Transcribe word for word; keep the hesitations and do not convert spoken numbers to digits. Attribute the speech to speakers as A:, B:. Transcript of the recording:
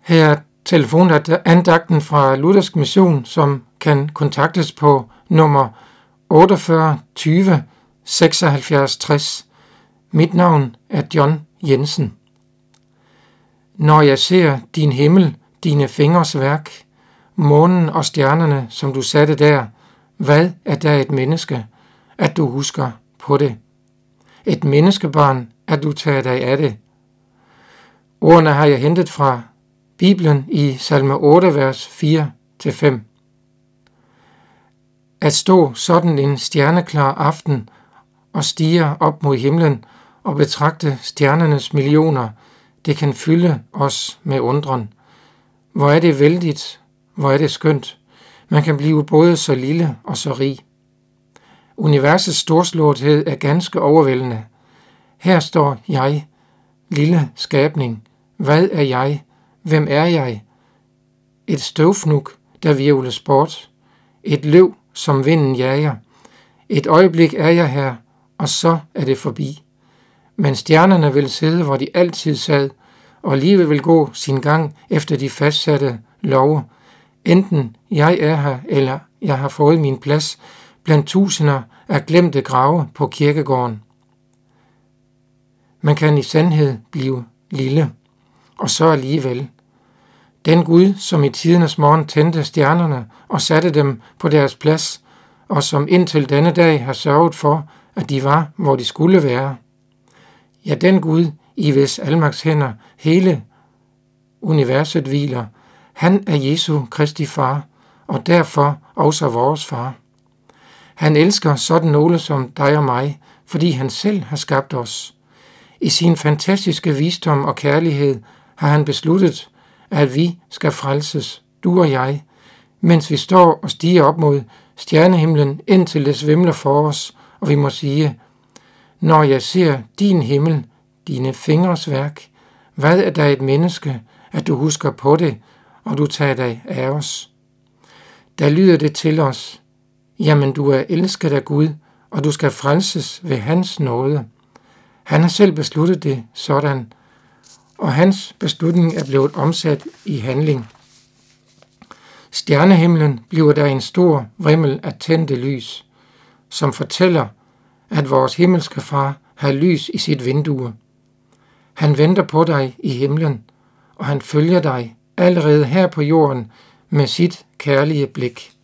A: Her er telefonandagten fra Luthersk Mission, som kan kontaktes på nummer otteogfyrre tyve seksoghalvfjerds tres. Mit navn er John Jensen. Når jeg ser din himmel, dine fingres værk, månen og stjernerne, som du satte der, hvad er der et menneske, at du husker på det? Et menneskebarn, at du tager dig af det. Ordene har jeg hentet fra Bibelen i salme otte, vers fire til fem. At stå sådan en stjerneklar aften og stige op mod himlen og betragte stjernernes millioner, det kan fylde os med undren. Hvor er det vældigt, hvor er det skønt. Man kan blive både så lille og så rig. Universets storslåethed er ganske overvældende. Her står jeg, lille skabning. Hvad er jeg? Hvem er jeg? Et støvfnug, der hvirvles bort. Et løv, som vinden jager. Et øjeblik er jeg her, og så er det forbi. Men stjernerne vil sidde, hvor de altid sad, og livet vil gå sin gang efter de fastsatte love. Enten jeg er her, eller jeg har fået min plads blandt tusinder af glemte grave på kirkegården. Man kan i sandhed blive lille, og så alligevel. Den Gud, som i tidernes morgen tændte stjernerne og satte dem på deres plads, og som indtil denne dag har sørget for, at de var, hvor de skulle være. Ja, den Gud, i hvis almagts hænder hele universet hviler, han er Jesu Kristi far, og derfor også vores far. Han elsker sådan nogle som dig og mig, fordi han selv har skabt os. I sin fantastiske visdom og kærlighed har han besluttet, at vi skal frelses, du og jeg, mens vi står og stiger op mod stjernehimlen, indtil det svimler for os, og vi må sige, når jeg ser din himmel, dine fingres værk, hvad er der et menneske, at du husker på det, og du tager dig af os? Der lyder det til os, jamen du er elsket af Gud, og du skal frelses ved hans nåde. Han har selv besluttet det sådan, og hans beslutning er blevet omsat i handling. Stjernehimlen bliver der en stor vrimmel af tændte lys, som fortæller, at vores himmelske far har lys i sit vindue. Han venter på dig i himlen, og han følger dig allerede her på jorden med sit kærlige blik.